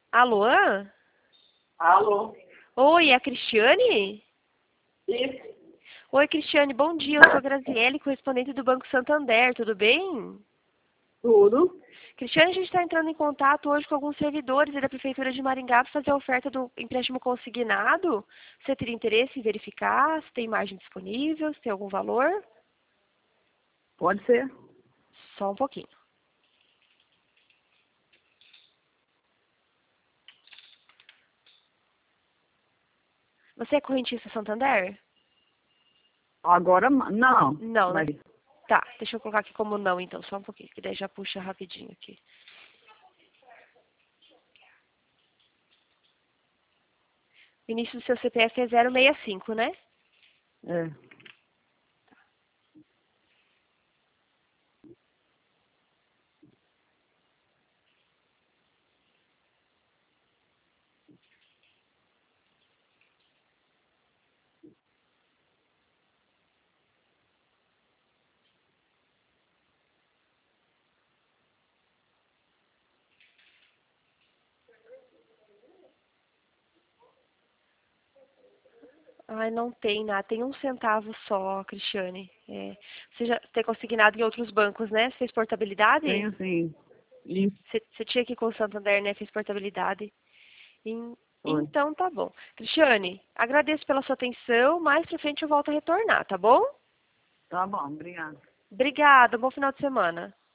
Alô? Alô? Oi, é a Cristiane? Isso, Oi, Cristiane, bom dia. Eu sou a Graziele, correspondente do Banco Santander, tudo bem? tudo. Cristiane, a gente está entrando em contato hoje com alguns servidores da Prefeitura de Maringá para fazer a oferta do empréstimo consignado. Você teria interesse em verificar se tem margem disponível, se tem algum valor? Pode ser. Só um pouquinho. Você é correntista Santander? Agora, não. Não, né? Mas Tá, deixa eu colocar aqui como não, então, só um pouquinho, que daí já puxa rapidinho aqui. O início do seu CPF é 065, né? é. Ai, não tem nada. Tem 1 centavo só, Cristiane. É. Você já tem consignado em outros bancos, né? Você fez portabilidade? Tenho sim. Isso Você tinha que ir com o Santander, né? Fez portabilidade. foi. Então, tá bom. Cristiane, agradeço pela sua atenção. Mais pra frente eu volto a retornar, tá bom? Tá bom, obrigada. Obrigada. Bom final de semana.